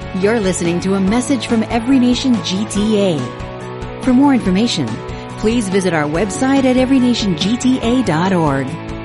You're listening to a message from Every Nation GTA. For more information, please visit our website at everynationgta.org.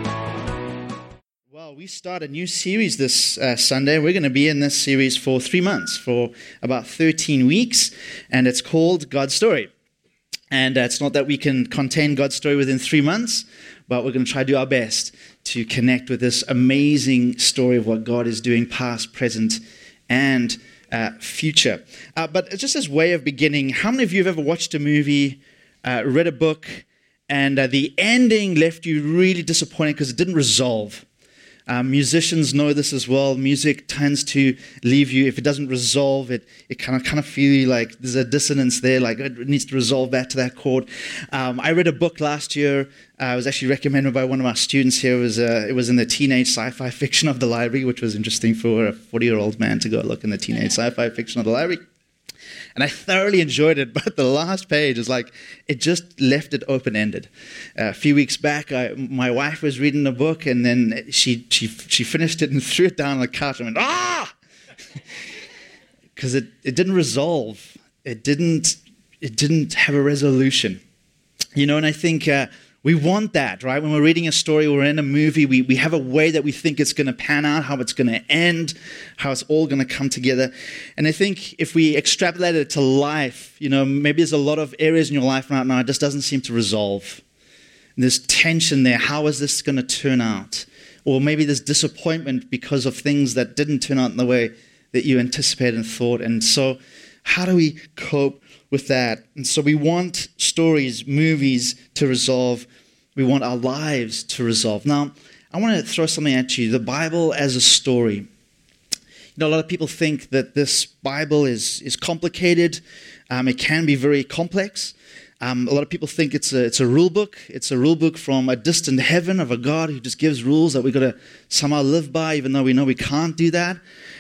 Well, we start a new series this Sunday. We're going to be in this series for 3 months, for about 13 weeks, and it's called God's Story. And it's not that we can contain God's story within 3 months, but we're going to try to do our best to connect with this amazing story of what God is doing past, present, and future. But just as way of beginning, how many of you have ever watched a movie, read a book, and the ending left you really disappointed because it didn't resolve? Musicians know this as well. Music tends to leave you, if it doesn't resolve, it kind of feel like there's a dissonance there, like it needs to resolve back to that chord. I read a book last year. It was actually recommended by one of my students here. It was in the teenage sci-fi fiction of the library, which was interesting for a 40-year-old man to go look in the teenage sci-fi fiction of the library. And I thoroughly enjoyed it, but the last page is like, it just left it open-ended. A few weeks back, my wife was reading the book, and then she finished it and threw it down on the couch and went, ah! Because it didn't resolve. It didn't have a resolution. You know, and I think we want that, right? When we're reading a story or in a movie, we have a way that we think it's going to pan out, how it's going to end, how it's all going to come together. And I think if we extrapolate it to life, you know, maybe there's a lot of areas in your life right now it just doesn't seem to resolve. And there's tension there. How is this going to turn out? Or maybe there's disappointment because of things that didn't turn out in the way that you anticipated and thought. And so how do we cope with that? And so we want stories, movies to resolve. We want our lives to resolve. Now, I want to throw something at you. The Bible as a story. You know, a lot of people think that this Bible is complicated. It can be very complex. A lot of people think it's a rule book. It's a rule book from a distant heaven of a God who just gives rules that we've got to somehow live by, even though we know we can't do that.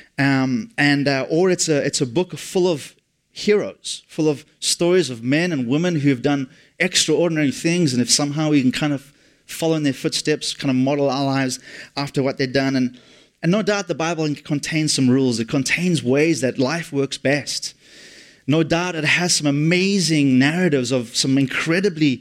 Or it's a book full of heroes, full of stories of men and women who have done extraordinary things, and if somehow we can kind of follow in their footsteps, kind of model our lives after what they've done. And no doubt the Bible contains some rules. It contains ways that life works best. No doubt it has some amazing narratives of some incredibly,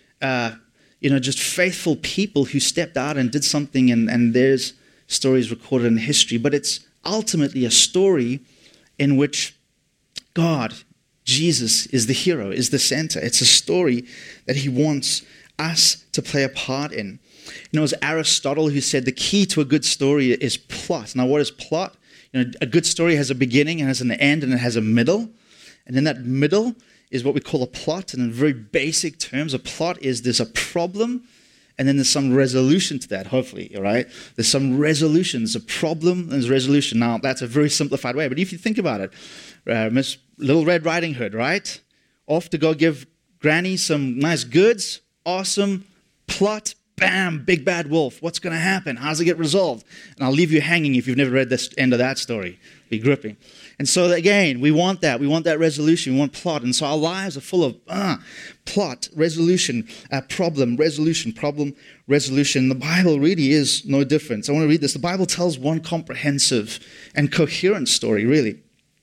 just faithful people who stepped out and did something, and there's stories recorded in history. But it's ultimately a story in which God, Jesus, is the hero, is the center. It's a story that he wants us to play a part in. You know, it was Aristotle who said the key to a good story is plot. Now, what is plot? You know, a good story has a beginning and has an end and it has a middle. And in that middle is what we call a plot. And in very basic terms, a plot is there's a problem and then there's some resolution to that, hopefully, all right? There's some resolution. There's a problem and there's a resolution. Now, that's a very simplified way. But if you think about it, Miss Little Red Riding Hood, right? Off to go give Granny some nice goods. Awesome. Plot. Bam. Big bad wolf. What's going to happen? How's it get resolved? And I'll leave you hanging if you've never read the end of that story. Be gripping. And so again, we want that. We want that resolution. We want plot. And so our lives are full of plot, resolution, problem, resolution, problem, resolution. The Bible really is no different. I want to read this. The Bible tells one comprehensive and coherent story, really.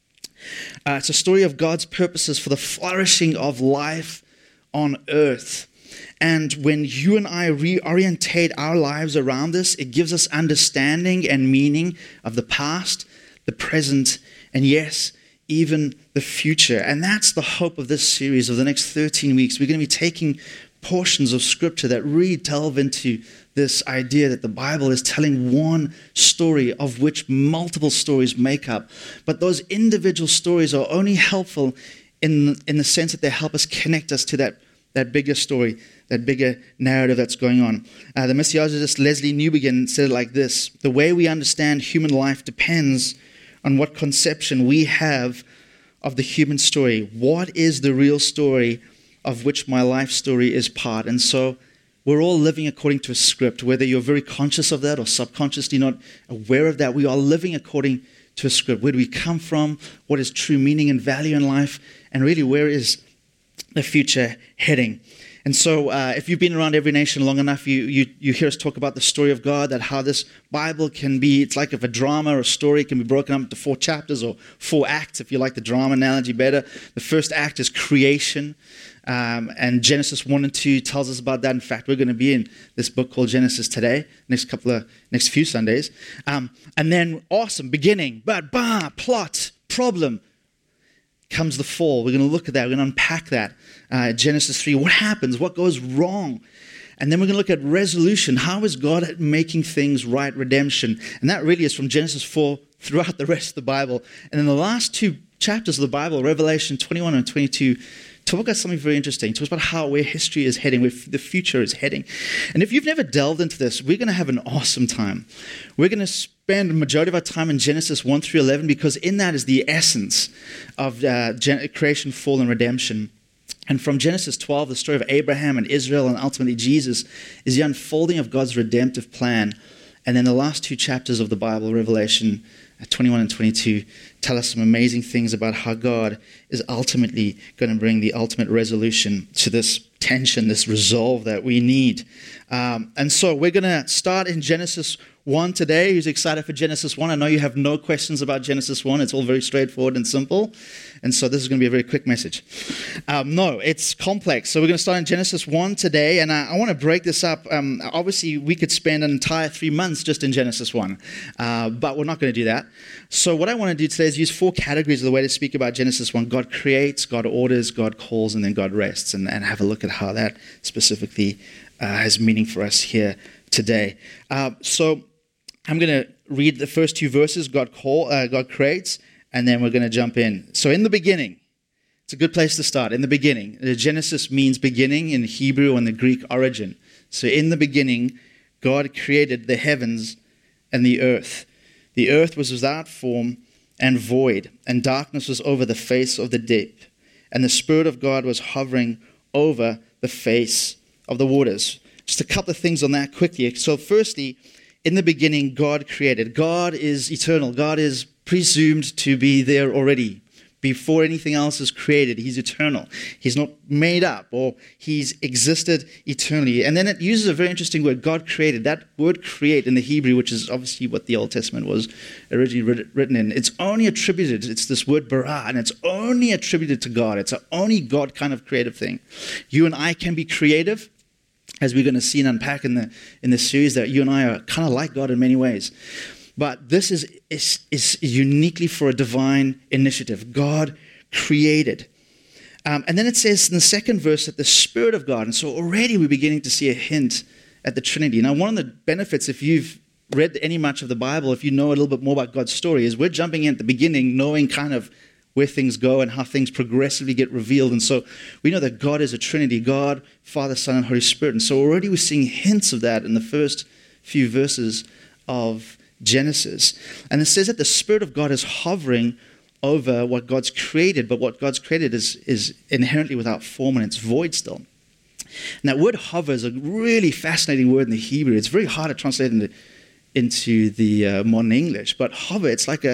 It's a story of God's purposes for the flourishing of life on earth. And when you and I reorientate our lives around this, it gives us understanding and meaning of the past, the present, and yes, even the future. And that's the hope of this series of the next 13 weeks. We're going to be taking portions of Scripture that really delve into this idea that the Bible is telling one story of which multiple stories make up. But those individual stories are only helpful in the sense that they help us connect us to that bigger story, that bigger narrative that's going on. The missiologist Leslie Newbegin said it like this: the way we understand human life depends on what conception we have of the human story. What is the real story of which my life story is part? And so we're all living according to a script, whether you're very conscious of that or subconsciously not aware of that. We are living according to a script. Where do we come from? What is true meaning and value in life? And really, where is the future heading? And so if you've been around Every Nation long enough, you hear us talk about the story of God, that how this Bible can be, it's like if a drama or a story can be broken up into 4 chapters or 4 acts, if you like the drama analogy better. The first act is creation, and Genesis 1 and 2 tells us about that. In fact, we're going to be in this book called Genesis today, next few Sundays. And then, awesome, beginning, but plot, problem, comes the fall. We're going to look at that. We're going to unpack that. Genesis 3, what happens? What goes wrong? And then we're going to look at resolution. How is God making things right? Redemption. And that really is from Genesis 4 throughout the rest of the Bible. And in the last 2 chapters of the Bible, Revelation 21 and 22, talk about something very interesting. Talk about where history is heading, where the future is heading. And if you've never delved into this, we're going to have an awesome time. We're going to spend the majority of our time in Genesis 1 through 11, because in that is the essence of creation, fall, and redemption. And from Genesis 12, the story of Abraham and Israel and ultimately Jesus is the unfolding of God's redemptive plan. And then the last 2 chapters of the Bible, Revelation 21 and 22, tell us some amazing things about how God is ultimately going to bring the ultimate resolution to this tension, this resolve that we need. And so we're going to start in Genesis 1 today. Who's excited for Genesis 1? I know you have no questions about Genesis 1. It's all very straightforward and simple. And so this is going to be a very quick message. No, it's complex. So we're going to start in Genesis 1 today. And I want to break this up. Obviously, we could spend an entire 3 months just in Genesis 1. But we're not going to do that. So what I want to do today is use 4 categories of the way to speak about Genesis 1. God creates, God orders, God calls, and then God rests. And have a look at how that specifically has meaning for us here today. So I'm going to read the first 2 verses, God creates, and then we're going to jump in. So in the beginning, it's a good place to start. In the beginning, Genesis means beginning in Hebrew and the Greek origin. So in the beginning, God created the heavens and the earth. The earth was without form and void, and darkness was over the face of the deep. And the Spirit of God was hovering over the face of the waters. Just a couple of things on that quickly. So firstly, in the beginning, God created. God is eternal. God is presumed to be there already. Before anything else is created, he's eternal. He's not made up, or he's existed eternally. And then it uses a very interesting word, God created. That word create in the Hebrew, which is obviously what the Old Testament was originally written in, it's only attributed, it's this word bara, and it's only attributed to God. It's an only God kind of creative thing. You and I can be creative, as we're going to see and unpack in this series, that you and I are kind of like God in many ways. But this is uniquely for a divine initiative. God created. And then it says in the second verse that the Spirit of God, and so already we're beginning to see a hint at the Trinity. Now, one of the benefits, if you've read any much of the Bible, if you know a little bit more about God's story, is we're jumping in at the beginning knowing kind of where things go and how things progressively get revealed. And so we know that God is a Trinity, God, Father, Son, and Holy Spirit. And so already we're seeing hints of that in the first few verses of Genesis. And it says that the Spirit of God is hovering over what God's created, but what God's created is inherently without form and it's void still. And that word hover is a really fascinating word in the Hebrew. It's very hard to translate into the modern English, but hover, it's like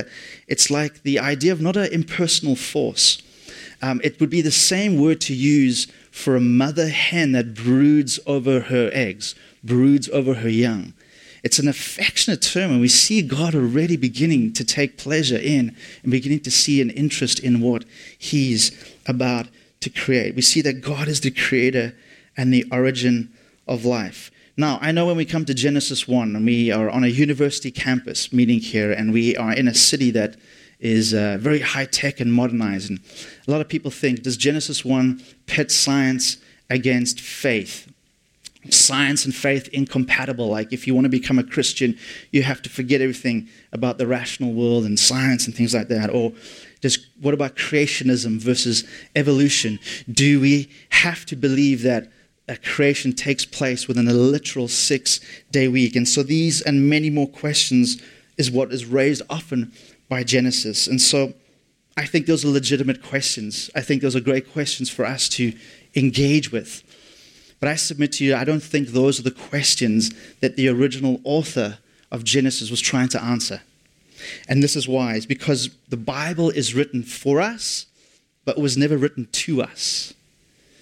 the idea of not an impersonal force. It would be the same word to use for a mother hen that broods over her eggs, broods over her young. It's an affectionate term, and we see God already beginning to take pleasure in and beginning to see an interest in what he's about to create. We see that God is the creator and the origin of life. Now, I know when we come to Genesis 1, and we are on a university campus meeting here, and we are in a city that is very high-tech and modernized. And a lot of people think, does Genesis 1 pit science against faith? Science and faith incompatible. Like if you want to become a Christian, you have to forget everything about the rational world and science and things like that. Or just what about creationism versus evolution? Do we have to believe that creation takes place within a literal 6-day week? And so these and many more questions is what is raised often by Genesis. And so I think those are legitimate questions. I think those are great questions for us to engage with. But I submit to you, I don't think those are the questions that the original author of Genesis was trying to answer. And this is why. It's because the Bible is written for us, but it was never written to us.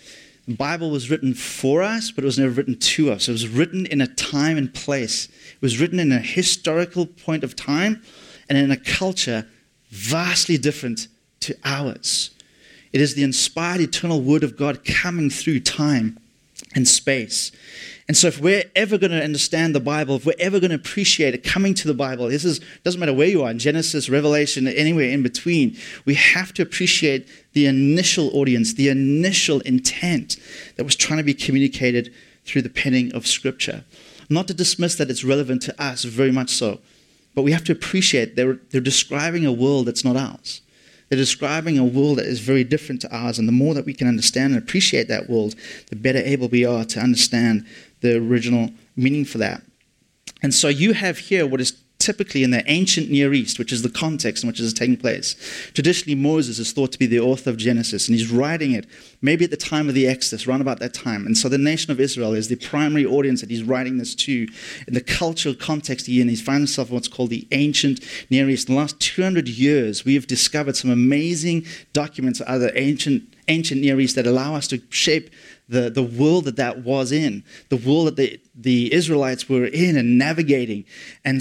The Bible was written for us, but it was never written to us. It was written in a time and place. It was written in a historical point of time and in a culture vastly different to ours. It is the inspired eternal word of God coming through time and space. And so if we're ever going to understand the Bible, if we're ever going to appreciate it, coming to the Bible, doesn't matter where you are, in Genesis, Revelation, anywhere in between, we have to appreciate the initial audience, the initial intent that was trying to be communicated through the penning of Scripture. Not to dismiss that it's relevant to us, very much so, but we have to appreciate they're describing a world that's not ours. They're describing a world that is very different to ours, and the more that we can understand and appreciate that world, the better able we are to understand the original meaning for that. And so you have here what is typically in the ancient Near East, which is the context in which this is taking place. Traditionally, Moses is thought to be the author of Genesis, and he's writing it maybe at the time of the Exodus, around about that time. And so the nation of Israel is the primary audience that he's writing this to. In the cultural context he finds himself in what's called the ancient Near East. In the last 200 years, we have discovered some amazing documents out of the ancient Near East that allow us to shape the world that was in, the world that the Israelites were in and navigating. And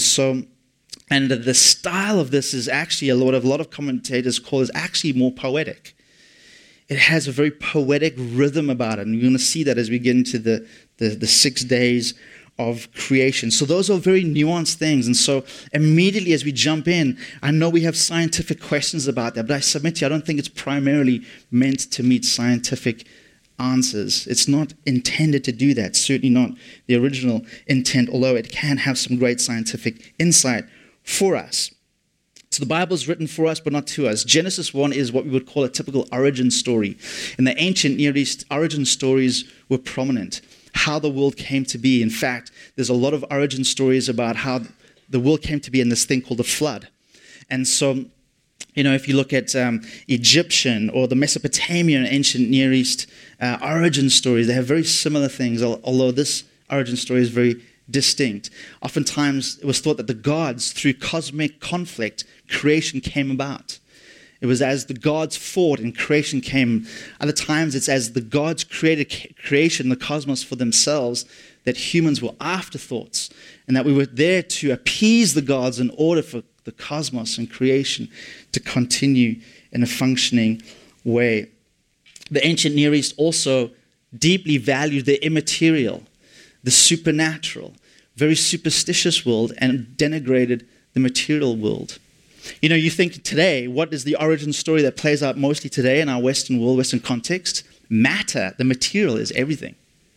the style of this is actually a lot of commentators call is actually more poetic. It has a very poetic rhythm about it, and you're going to see that as we get into the 6 days of creation. So those are very nuanced things. And so immediately as we jump in, I know we have scientific questions about that, but I submit to you, I don't think it's primarily meant to meet scientific answers. It's not intended to do that, certainly not the original intent, although it can have some great scientific insight for us. So the Bible is written for us, but not to us. Genesis 1 is what we would call a typical origin story. In the ancient Near East, origin stories were prominent. How the world came to be. In fact, there's a lot of origin stories about how the world came to be in this thing called the flood. And so, if you look at Egyptian or the Mesopotamian ancient Near East origin stories, they have very similar things, although this origin story is very distinct. Oftentimes, it was thought that the gods, through cosmic conflict, creation came about. It was as the gods fought and creation came. Other times, it's as the gods created creation, the cosmos for themselves, that humans were afterthoughts, and that we were there to appease the gods in order for the cosmos and creation to continue in a functioning way. The ancient Near East also deeply valued the immaterial, the supernatural, very superstitious world, and denigrated the material world. You think today, what is the origin story that plays out mostly today in our Western world, Western context? Matter, the material, is everything.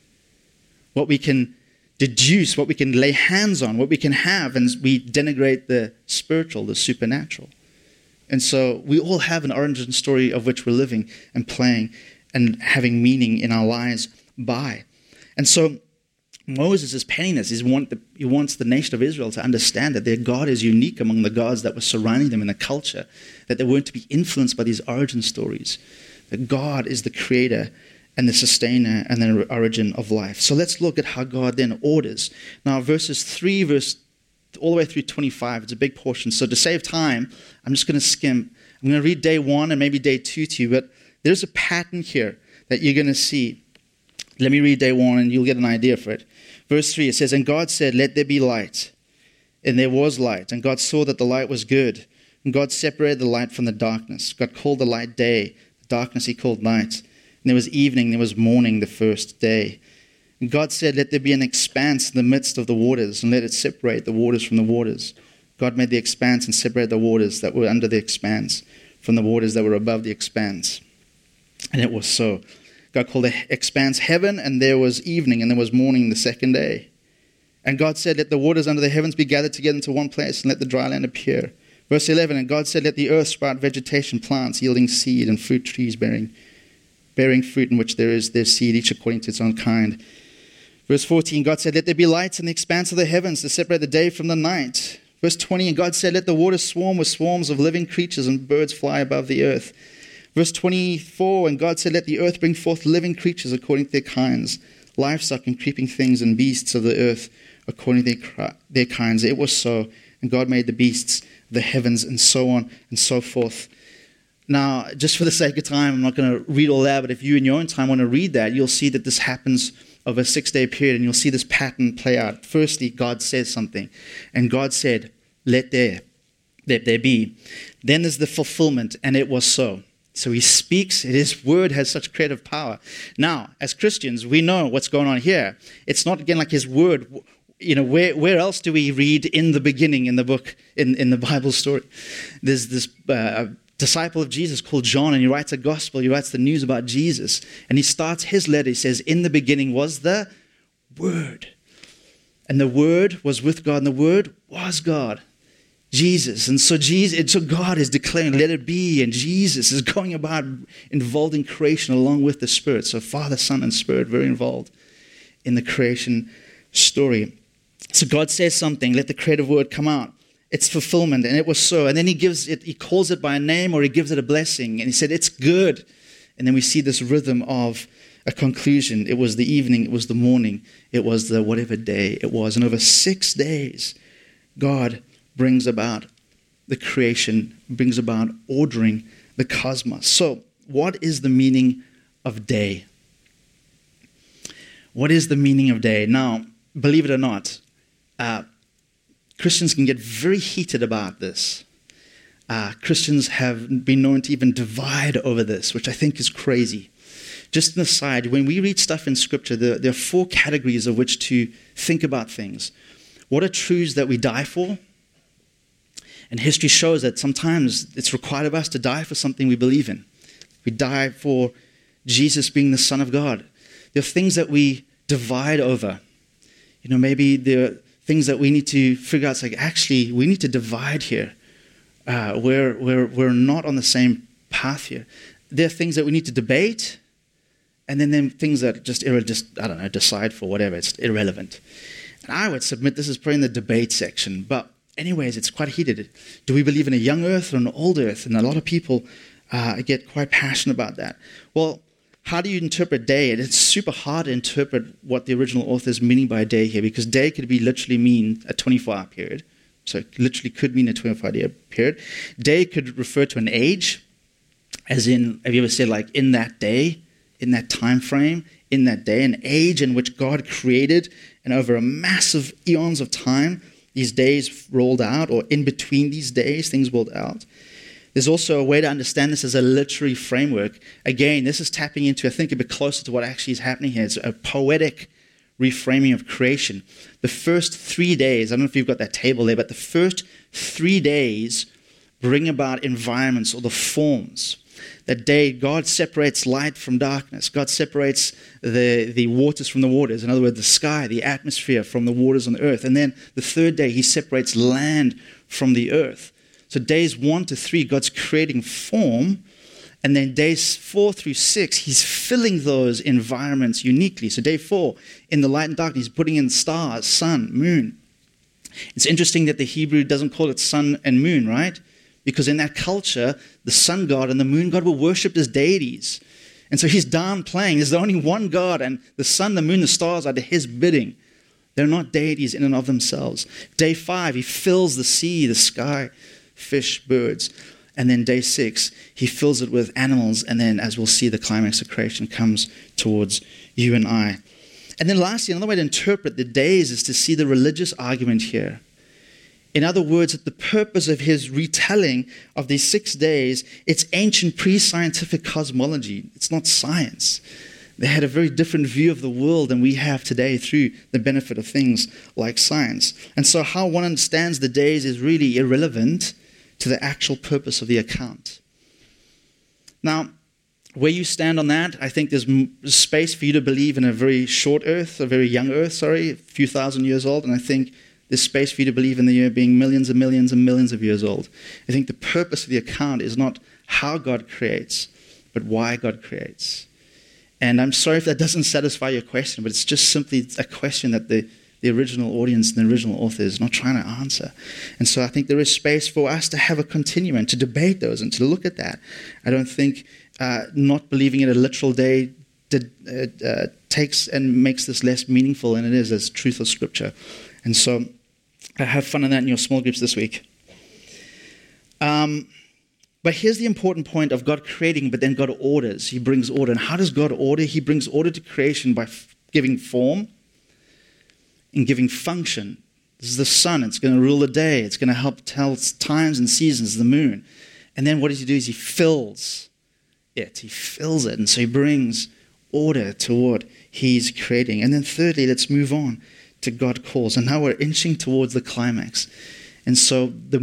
What we can deduce, what we can lay hands on, what we can have, and we denigrate the spiritual, the supernatural. And so we all have an origin story of which we're living and playing and having meaning in our lives by. And so Moses is penning this. He wants the nation of Israel to understand that their God is unique among the gods that were surrounding them in the culture, that they weren't to be influenced by these origin stories, that God is the creator and the sustainer and the origin of life. So let's look at how God then orders. Now, verses 3, all the way through 25, it's a big portion. So to save time, I'm just going to skim. I'm going to read day 1 and maybe day 2 to you, but there's a pattern here that you're going to see. Let me read day 1 and you'll get an idea for it. Verse 3, it says, "And God said, 'Let there be light.' And there was light. And God saw that the light was good. And God separated the light from the darkness. God called the light day. The darkness he called night. And there was evening, there was morning the first day. And God said, 'Let there be an expanse in the midst of the waters, and let it separate the waters from the waters.' God made the expanse and separated the waters that were under the expanse from the waters that were above the expanse. And it was so. God called the expanse heaven, and there was evening, and there was morning the second day. And God said, 'Let the waters under the heavens be gathered together into one place, and let the dry land appear.' Verse 11, and God said, 'Let the earth sprout vegetation, plants yielding seed, and fruit trees bearing fruit in which there is their seed, each according to its own kind.' Verse 14, God said, 'Let there be lights in the expanse of the heavens to separate the day from the night.' Verse 20, and God said, 'Let the waters swarm with swarms of living creatures, and birds fly above the earth.' Verse 24, and God said, 'Let the earth bring forth living creatures according to their kinds, livestock and creeping things, and beasts of the earth according to their kinds.' It was so. And God made the beasts of the heavens, and so on and so forth. Now, just for the sake of time, I'm not going to read all that, but if you in your own time want to read that, you'll see that this happens over a 6-day period, and you'll see this pattern play out. Firstly, God says something, and God said, let there be. Then there's the fulfillment, and it was so. So he speaks, his word has such creative power. Now, as Christians, we know what's going on here. It's not, again, like his word. Where else do we read in the beginning in the book, in the Bible story? There's this disciple of Jesus called John, and he writes a gospel, he writes the news about Jesus, and he starts his letter, he says, in the beginning was the Word, and the Word was with God, and the Word was God, Jesus. And so God is declaring, let it be, and Jesus is going about involved in creation along with the Spirit. So Father, Son, and Spirit very involved in the creation story. So God says something, let the creative word come out. It's fulfillment, and it was so. And then he calls it by a name, or he gives it a blessing, and he said, it's good. And then we see this rhythm of a conclusion. It was the evening, it was the morning, it was the whatever day it was. And over 6 days, God brings about the creation, brings about ordering the cosmos. So, what is the meaning of day? What is the meaning of day? Now, believe it or not, Christians can get very heated about this. Christians have been known to even divide over this, which I think is crazy. Just an aside, when we read stuff in Scripture, there are 4 categories of which to think about things. What are truths that we die for? And history shows that sometimes it's required of us to die for something we believe in. We die for Jesus being the Son of God. There are things that we divide over. Maybe there are things that we need to figure out. It's like, actually, we need to divide here. We're not on the same path here. There are things that we need to debate, and then there are things that just decide for whatever. It's irrelevant. And I would submit this is probably in the debate section. But anyways, it's quite heated. Do we believe in a young earth or an old earth? And a lot of people get quite passionate about that. Well, how do you interpret day? And it's super hard to interpret what the original author is meaning by day here, because day could be literally mean a 24-hour period. So it literally could mean a 24-hour period. Day could refer to an age, as in, have you ever said, like, in that day, in that time frame, in that day, an age in which God created, and over a massive eons of time, these days rolled out, or in between these days, things rolled out. There's also a way to understand this as a literary framework. Again, this is tapping into, I think, a bit closer to what actually is happening here. It's a poetic reframing of creation. The first 3 days, I don't know if you've got that table there, but the first 3 days bring about environments or the forms. That day, God separates light from darkness. God separates the waters from the waters. In other words, the sky, the atmosphere from the waters on the earth. And then the third day, he separates land from the earth. So days 1 to 3, God's creating form. And then days 4 through 6, he's filling those environments uniquely. So day 4, in the light and darkness, he's putting in stars, sun, moon. It's interesting that the Hebrew doesn't call it sun and moon, right? Because in that culture, the sun god and the moon god were worshipped as deities. And so he's downplaying. There's only one God, and the sun, the moon, the stars are to his bidding. They're not deities in and of themselves. Day 5, he fills the sea, the sky, fish, birds. And then day 6, he fills it with animals. And then, as we'll see, the climax of creation comes towards you and I. And then lastly, another way to interpret the days is to see the religious argument here. In other words, the purpose of his retelling of these 6 days, it's ancient pre-scientific cosmology. It's not science. They had a very different view of the world than we have today through the benefit of things like science. And so how one understands the days is really irrelevant to the actual purpose of the account. Now, where you stand on that, I think there's space for you to believe in a very short earth, a very young earth, a few thousand years old, and I think there's space for you to believe in the year being millions and millions and millions of years old. I think the purpose of the account is not how God creates, but why God creates. And I'm sorry if that doesn't satisfy your question, but it's just simply a question that the original audience and the original author is not trying to answer. And so I think there is space for us to have a continuum, to debate those and to look at that. I don't think not believing in a literal day takes and makes this less meaningful than it is as truth of Scripture. And so have fun in that in your small groups this week. But here's the important point of God creating, but then God orders. He brings order. And how does God order? He brings order to creation by giving form and giving function. This is the sun. It's going to rule the day. It's going to help tell times and seasons, the moon. And then what does he do is he fills it. He fills it. And so he brings order to what he's creating. And then thirdly, let's move on to God calls. And now we're inching towards the climax. And so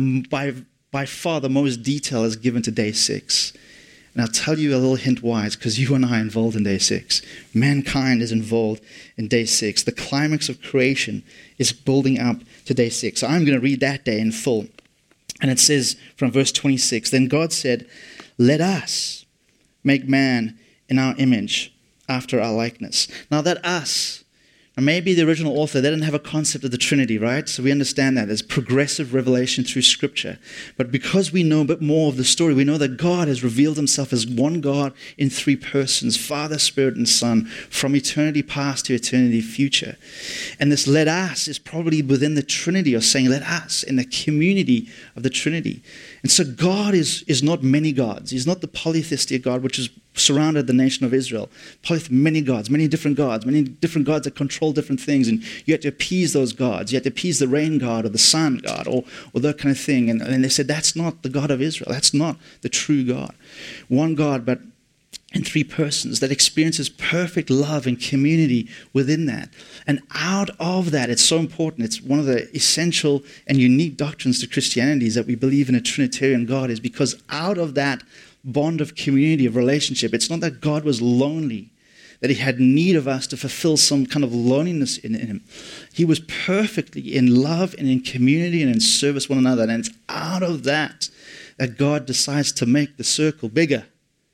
by far the most detail is given to day 6. And I'll tell you a little hint why. It's because you and I are involved in day 6. Mankind is involved in day 6. The climax of creation is building up to day 6. So I'm going to read that day in full. And it says from verse 26, "Then God said, 'Let us make man in our image, after our likeness.'" Now that us, and maybe the original author, they didn't have a concept of the Trinity, right? So we understand that there's progressive revelation through Scripture. But because we know a bit more of the story, we know that God has revealed himself as one God in 3 persons, Father, Spirit, and Son, from eternity past to eternity future. And this "let us" is probably within the Trinity, or saying "let us," in the community of the Trinity. And so God is not many gods. He's not the polytheistic God, which is surrounded the nation of Israel. Many gods, many different gods that control different things, and you had to appease those gods. You had to appease the rain god or the sun god or that kind of thing. And they said that's not the God of Israel. That's not the true God. One God, but in 3 persons, that experiences perfect love and community within that. And out of that, it's so important. It's one of the essential and unique doctrines to Christianity is that we believe in a Trinitarian God, is because out of that bond of community, of relationship, it's not that God was lonely, that he had need of us to fulfill some kind of loneliness in him. He was perfectly in love and in community and in service one another. And it's out of that that God decides to make the circle bigger,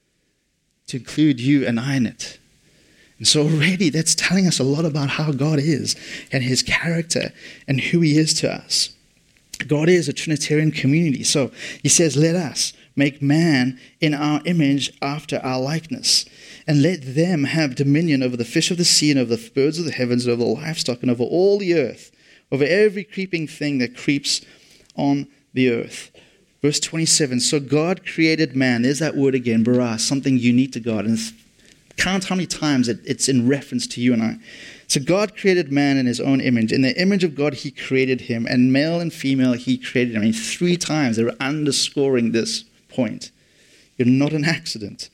to include you and I in it. And so already that's telling us a lot about how God is and his character and who he is to us. God is a Trinitarian community. So he says, "Let us make man in our image after our likeness, and let them have dominion over the fish of the sea and over the birds of the heavens and over the livestock and over all the earth, over every creeping thing that creeps on the earth." Verse 27, "So God created man." There's that word again, bara, something unique to God. And count how many times it's in reference to you and I. "So God created man in his own image. In the image of God he created him, and male and female he created him." I mean, 3 times they're underscoring this point. You're not an accident.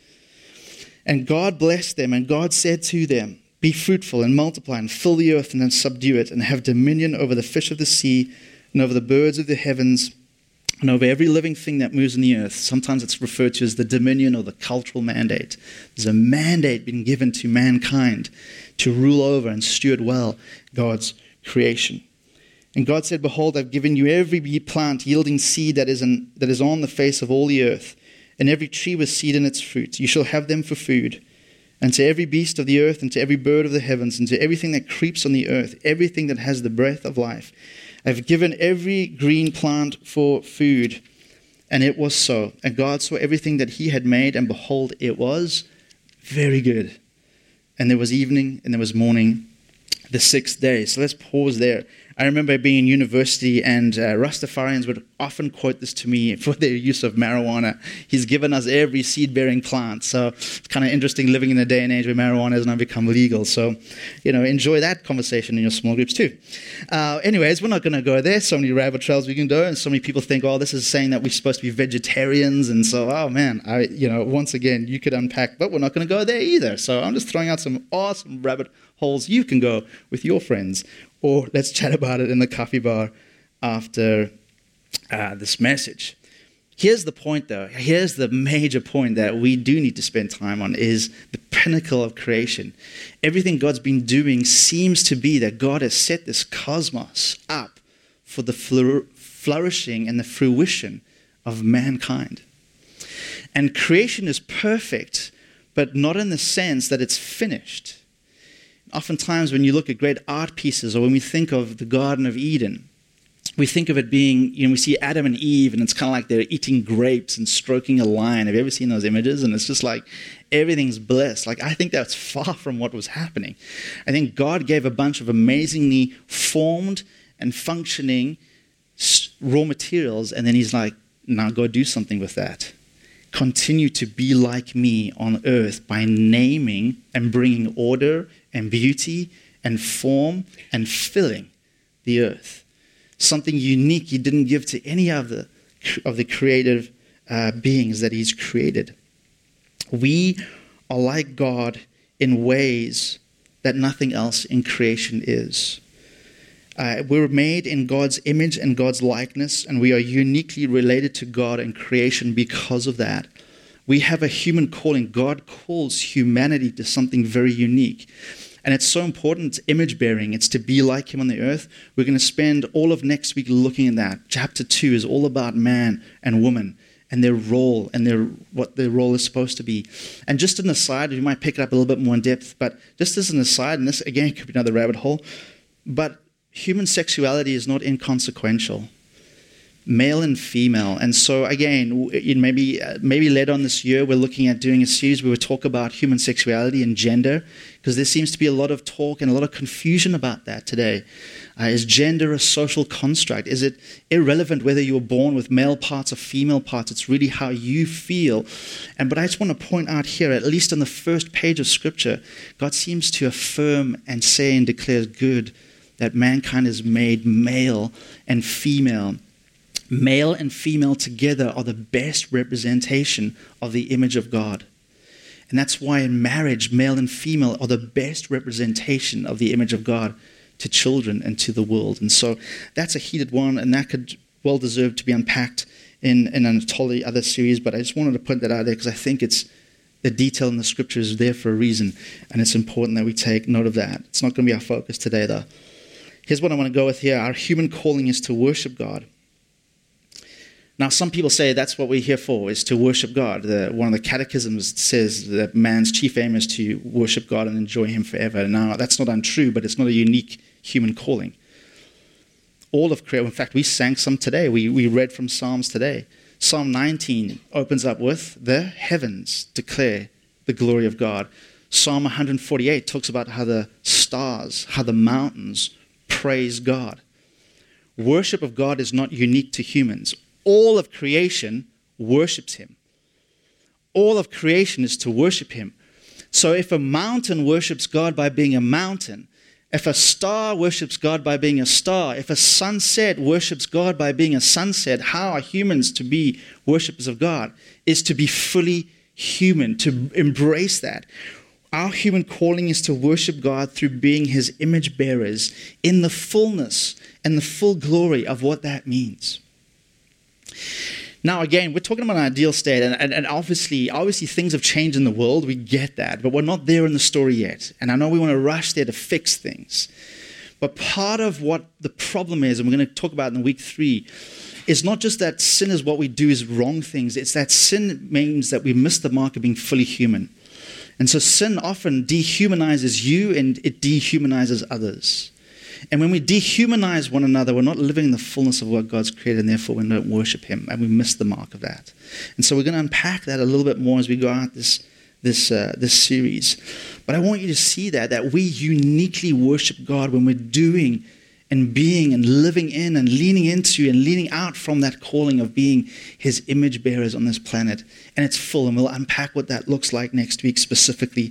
"And God blessed them, and God said to them, 'Be fruitful and multiply and fill the earth and then subdue it, and have dominion over the fish of the sea and over the birds of the heavens and over every living thing that moves in the earth.'" Sometimes it's referred to as the dominion or the cultural mandate. There's a mandate being given to mankind to rule over and steward well God's creation. "And God said, 'Behold, I've given you every plant yielding seed that is on the face of all the earth, and every tree with seed in its fruit. You shall have them for food. And to every beast of the earth, and to every bird of the heavens, and to everything that creeps on the earth, everything that has the breath of life, I've given every green plant for food.' And it was so. And God saw everything that he had made, and behold, it was very good. And there was evening, and there was morning, the 6th day." So let's pause there. I remember being in university, and Rastafarians would often quote this to me for their use of marijuana. He's given us every seed-bearing plant. So it's kind of interesting living in a day and age where marijuana has now become legal. So, enjoy that conversation in your small groups too. Anyways, we're not going to go there. So many rabbit trails we can go, and so many people think, "Oh, this is saying that we're supposed to be vegetarians." And so, oh man, once again, you could unpack, but we're not going to go there either. So I'm just throwing out some awesome rabbit holes you can go with your friends. Or let's chat about it in the coffee bar after this message. Here's the point, though. Here's the major point that we do need to spend time on is the pinnacle of creation. Everything God's been doing seems to be that God has set this cosmos up for the flourishing and the fruition of mankind. And creation is perfect, but not in the sense that it's finished. Oftentimes when you look at great art pieces, or when we think of the Garden of Eden, we think of it being, we see Adam and Eve, and it's kind of like they're eating grapes and stroking a lion. Have you ever seen those images? And it's just like everything's bliss. Like, I think that's far from what was happening. I think God gave a bunch of amazingly formed and functioning raw materials, and then he's like, now go do something with that. continue to be like me on earth by naming and bringing order and beauty and form and filling the earth. Something unique he didn't give to any of the creative beings that he's created. We are like God in ways that nothing else in creation is. We're made in God's image and God's likeness, and we are uniquely related to God and creation because of that. We have a human calling. God calls humanity to something very unique. And it's so important. It's image bearing. It's to be like him on the earth. We're going to spend all of next week looking at that. Chapter 2 is all about man and woman and their role and what their role is supposed to be. And just an aside, you might pick it up a little bit more in depth, but just as an aside, and this again could be another rabbit hole, but human sexuality is not inconsequential. Male and female. And so again, maybe later on this year, we're looking at doing a series where we talk about human sexuality and gender, because there seems to be a lot of talk and a lot of confusion about that today. Is gender a social construct? Is it irrelevant whether you were born with male parts or female parts? It's really how you feel. But I just want to point out here, at least on the first page of Scripture, God seems to affirm and say and declare good that mankind is made male and female. Male and female together are the best representation of the image of God. And that's why in marriage, male and female are the best representation of the image of God to children and to the world. And so that's a heated one, and that could well deserve to be unpacked in an entirely other series. But I just wanted to put that out there because I think it's the detail in the Scripture is there for a reason, and it's important that we take note of that. It's not going to be our focus today, though. Here's what I want to go with here. Our human calling is to worship God. Now, some people say that's what we're here for, is to worship God. One of the catechisms says that man's chief aim is to worship God and enjoy him forever. Now, that's not untrue, but it's not a unique human calling. All of creation, in fact, we sang some today. We read from Psalms today. Psalm 19 opens up with, the heavens declare the glory of God. Psalm 148 talks about how the stars, how the mountains praise God. Worship of God is not unique to humans. All of creation worships him. All of creation is to worship him. So if a mountain worships God by being a mountain, if a star worships God by being a star, if a sunset worships God by being a sunset, how are humans to be worshipers of God? Is to be fully human, to embrace that. Our human calling is to worship God through being his image bearers in the fullness and the full glory of what that means. Now, again, we're talking about an ideal state, and obviously things have changed in the world. We get that, but we're not there in the story yet. And I know we want to rush there to fix things. But part of what the problem is, and we're going to talk about in week 3, is not just that sin is what we do is wrong things. It's that sin means that we miss the mark of being fully human. And so sin often dehumanizes you and it dehumanizes others. And when we dehumanize one another, we're not living in the fullness of what God's created, and therefore we don't worship him, and we miss the mark of that. And so we're going to unpack that a little bit more as we go out this series. But I want you to see that we uniquely worship God when we're doing and being and living in and leaning into and leaning out from that calling of being his image bearers on this planet. And it's full, and we'll unpack what that looks like next week specifically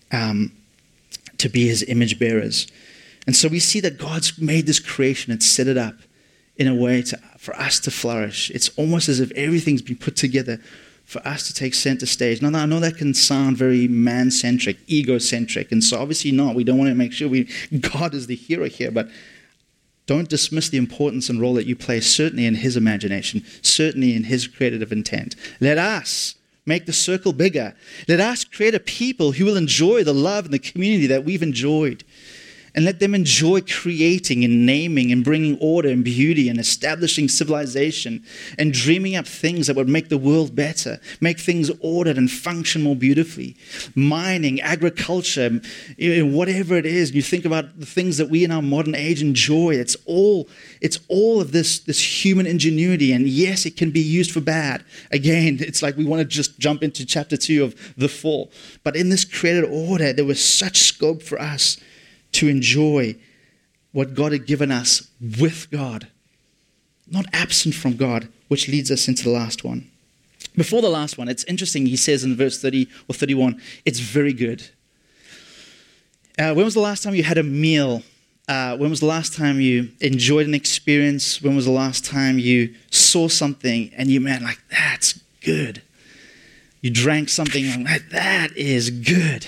to be his image bearers. And so we see that God's made this creation and set it up in a way for us to flourish. It's almost as if everything's been put together for us to take center stage. Now, I know that can sound very man-centric, egocentric, and so obviously not. We don't want to make sure God is the hero here, but don't dismiss the importance and role that you play, certainly in his imagination, certainly in his creative intent. Let us make the circle bigger. Let us create a people who will enjoy the love and the community that we've enjoyed. And let them enjoy creating and naming and bringing order and beauty and establishing civilization and dreaming up things that would make the world better, make things ordered and function more beautifully. Mining, agriculture, whatever it is. You think about the things that we in our modern age enjoy. It's all of this human ingenuity. And yes, it can be used for bad. Again, it's like we want to just jump into chapter 2 of the fall. But in this created order, there was such scope for us to enjoy what God had given us with God, not absent from God, which leads us into the last one. Before the last one, it's interesting. He says in verse 30 or 31, it's very good. When was the last time you had a meal? When was the last time you enjoyed an experience? When was the last time you saw something and you meant like, that's good? You drank something and like, that is good.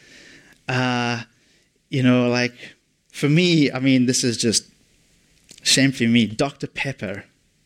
Like for me, I mean, this is just shamefully me, Dr. Pepper.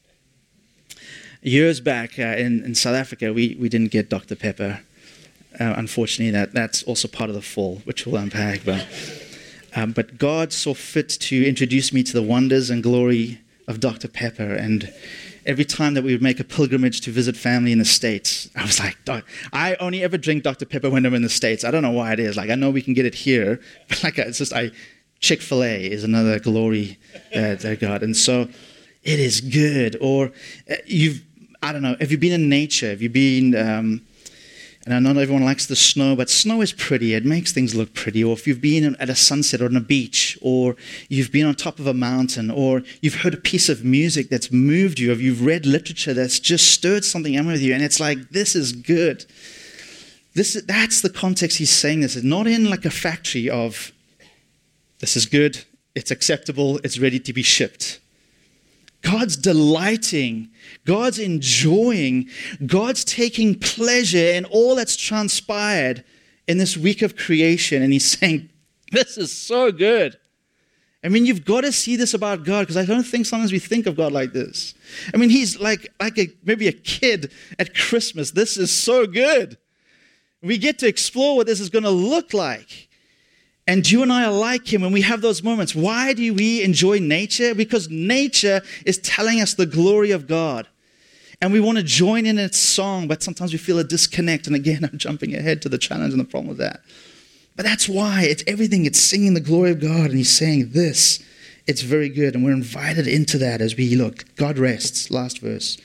Years back in South Africa, we didn't get Dr. Pepper. Unfortunately, that's also part of the fall, which we'll unpack. But God saw fit to introduce me to the wonders and glory of Dr. Pepper. And every time that we would make a pilgrimage to visit family in the States, I was like, I only ever drink Dr. Pepper when I'm in the States. I don't know why it is. Like, I know we can get it here, but it's just Chick-fil-A is another glory to God. And so it is good. Or have you been in nature? Have you been, and I know not everyone likes the snow, but snow is pretty. It makes things look pretty. Or if you've been at a sunset or on a beach, or you've been on top of a mountain, or you've heard a piece of music that's moved you, or you've read literature that's just stirred something in with you, and it's like, this is good. That's the context he's saying this. It's not in like a factory of, this is good, it's acceptable, it's ready to be shipped. God's delighting, God's enjoying, God's taking pleasure in all that's transpired in this week of creation. And he's saying, this is so good. I mean, you've got to see this about God, because I don't think sometimes we think of God like this. I mean, he's like maybe a kid at Christmas. This is so good. We get to explore what this is going to look like. And you and I are like him when we have those moments. Why do we enjoy nature? Because nature is telling us the glory of God. And we want to join in its song, but sometimes we feel a disconnect. And again, I'm jumping ahead to the challenge and the problem with that. But that's why it's everything. It's singing the glory of God. And he's saying this, it's very good. And we're invited into that as we look. God rests, last verse.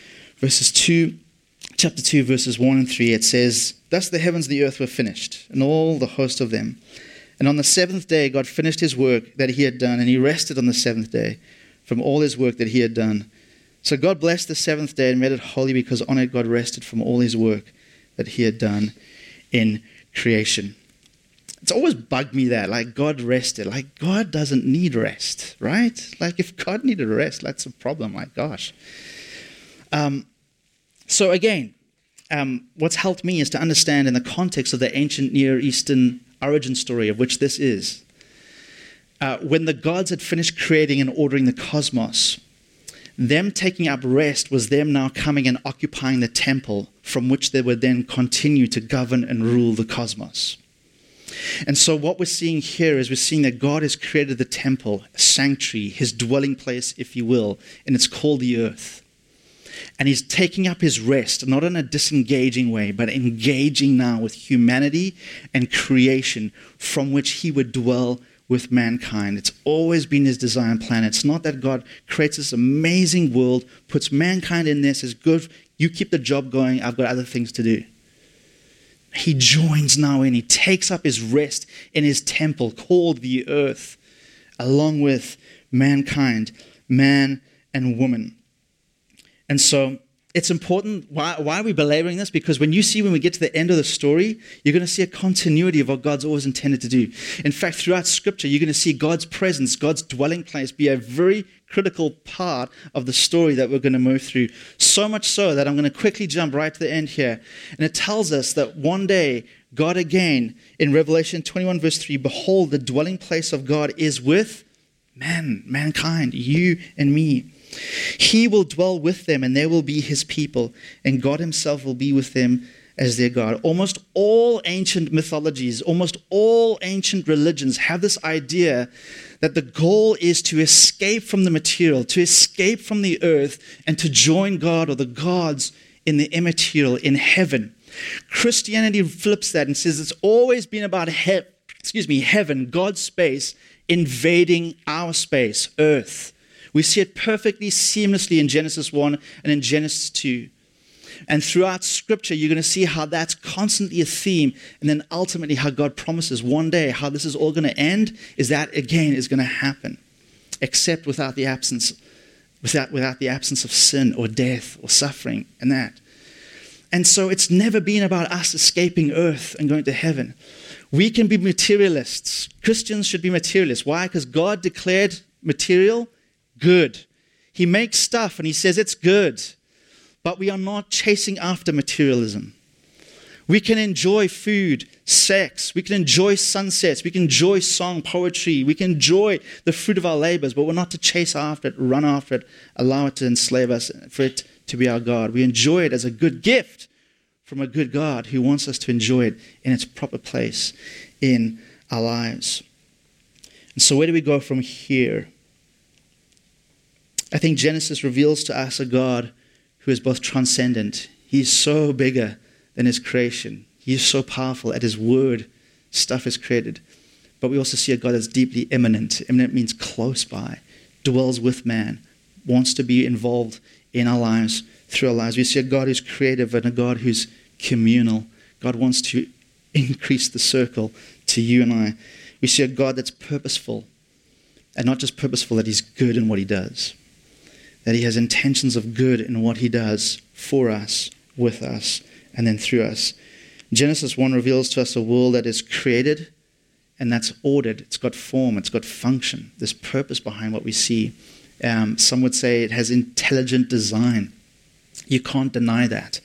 Chapter 2, verses 1 and 3, it says, thus the heavens and the earth were finished, and all the host of them. And on the seventh day, God finished his work that he had done, and he rested on the seventh day from all his work that he had done. So God blessed the seventh day and made it holy, because on it God rested from all his work that he had done in creation. It's always bugged me that, like, God rested. Like, God doesn't need rest, right? Like, if God needed rest, that's a problem. My gosh. So again, what's helped me is to understand in the context of the ancient Near Eastern origin story of which this is. When the gods had finished creating and ordering the cosmos, them taking up rest was them now coming and occupying the temple from which they would then continue to govern and rule the cosmos. And so what we're seeing here is we're seeing that God has created the temple, a sanctuary, his dwelling place, if you will, and it's called the earth. And he's taking up his rest, not in a disengaging way, but engaging now with humanity and creation from which he would dwell with mankind. It's always been his design plan. It's not that God creates this amazing world, puts mankind in there, says, good, you keep the job going, I've got other things to do. He joins now in. He takes up his rest in his temple called the earth, along with mankind, man and woman. And so it's important. Why are we belaboring this? Because when we get to the end of the story, you're going to see a continuity of what God's always intended to do. In fact, throughout Scripture, you're going to see God's presence, God's dwelling place be a very critical part of the story that we're going to move through. So much so that I'm going to quickly jump right to the end here. And it tells us that one day, God again, in Revelation 21 verse 3, behold, the dwelling place of God is with mankind, you and me. He will dwell with them, and they will be his people, and God himself will be with them as their God. Almost all ancient mythologies, almost all ancient religions have this idea that the goal is to escape from the material, to escape from the earth, and to join God or the gods in the immaterial, in heaven. Christianity flips that and says it's always been about heaven, God's space, invading our space, earth. We see it perfectly, seamlessly in Genesis 1 and in Genesis 2. And throughout Scripture, you're going to see how that's constantly a theme, and then ultimately how God promises one day how this is all going to end is that, again, is going to happen, except without the absence of sin or death or suffering and that. And so it's never been about us escaping earth and going to heaven. We can be materialists. Christians should be materialists. Why? Because God declared material good. He makes stuff and he says it's good. But we are not chasing after materialism. We can enjoy food, sex. We can enjoy sunsets. We can enjoy song, poetry. We can enjoy the fruit of our labors, but we're not to chase after it, run after it, allow it to enslave us, for it to be our God. We enjoy it as a good gift from a good God who wants us to enjoy it in its proper place in our lives. And so where do we go from here? I think Genesis reveals to us a God who is both transcendent. He's so bigger than his creation. He is so powerful. At his word, stuff is created. But we also see a God that's deeply immanent. Immanent means close by, dwells with man, wants to be involved in our lives, through our lives. We see a God who's creative and a God who's communal. God wants to increase the circle to you and I. We see a God that's purposeful, and not just purposeful, that he's good in what he does, that he has intentions of good in what he does for us, with us, and then through us. Genesis 1 reveals to us a world that is created and that's ordered. It's got form, it's got function. There's purpose behind what we see. Some would say it has intelligent design. You can't deny that.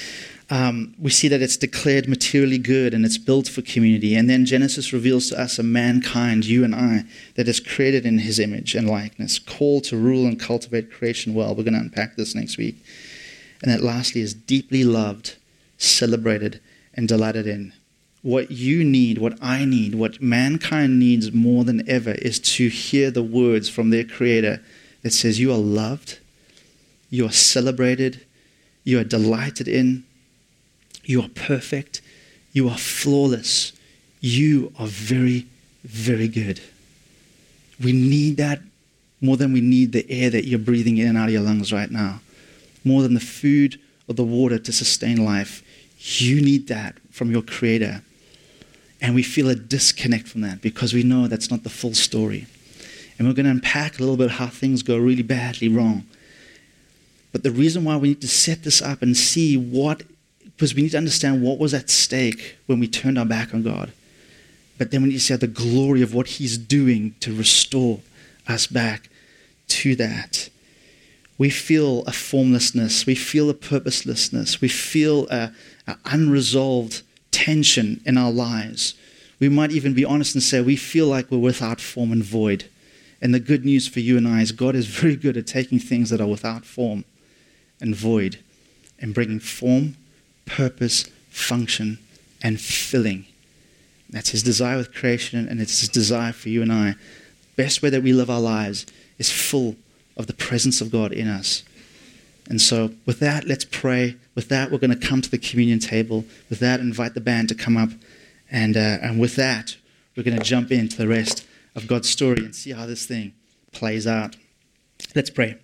We see that it's declared materially good and it's built for community. And then Genesis reveals to us a mankind, you and I, that is created in his image and likeness, called to rule and cultivate creation well. We're going to unpack this next week. And that lastly is deeply loved, celebrated, and delighted in. What you need, what I need, what mankind needs more than ever is to hear the words from their Creator that says you are loved, you are celebrated, you are delighted in, you are perfect, you are flawless, you are very, very good. We need that more than we need the air that you're breathing in and out of your lungs right now. More than the food or the water to sustain life. You need that from your Creator. And we feel a disconnect from that because we know that's not the full story. And we're going to unpack a little bit how things go really badly wrong. But the reason why we need to set this up and see because we need to understand what was at stake when we turned our back on God. But then we need to see the glory of what he's doing to restore us back to that. We feel a formlessness. We feel a purposelessness. We feel an unresolved tension in our lives. We might even be honest and say we feel like we're without form and void. And the good news for you and I is God is very good at taking things that are without form and void and bringing form, purpose, function, and filling. That's his desire with creation, and it's his desire for you and I. Best way that we live our lives is full of the presence of God in us. And so with that, let's pray. With that, we're going to come to the communion table. With that, invite the band to come up. And with that, we're going to jump into the rest of God's story and see how this thing plays out. Let's pray.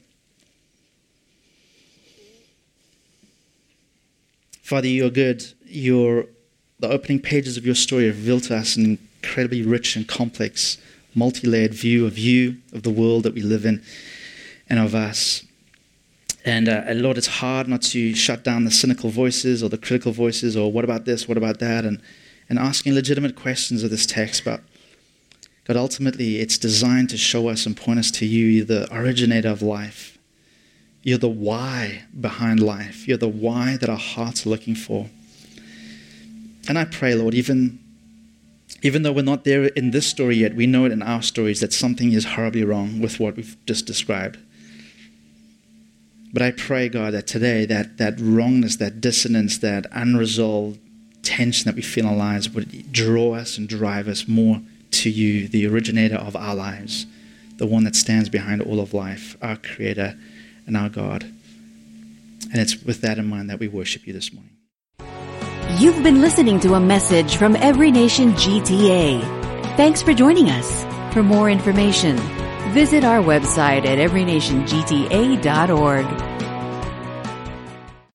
Father, you're good. The opening pages of your story reveal to us an incredibly rich and complex, multi-layered view of you, of the world that we live in, and of us. And Lord, it's hard not to shut down the cynical voices or the critical voices or what about this, what about that, and asking legitimate questions of this text. But God, ultimately, it's designed to show us and point us to you. You're the originator of life. You're the why behind life. You're the why that our hearts are looking for. And I pray, Lord, even though we're not there in this story yet, we know it in our stories that something is horribly wrong with what we've just described. But I pray, God, that today that wrongness, that dissonance, that unresolved tension that we feel in our lives would draw us and drive us more to you, the originator of our lives, the one that stands behind all of life, our Creator and our God. And it's with that in mind that we worship you this morning. You've been listening to a message from Every Nation GTA. Thanks for joining us. For more information, visit our website at everynationgta.org.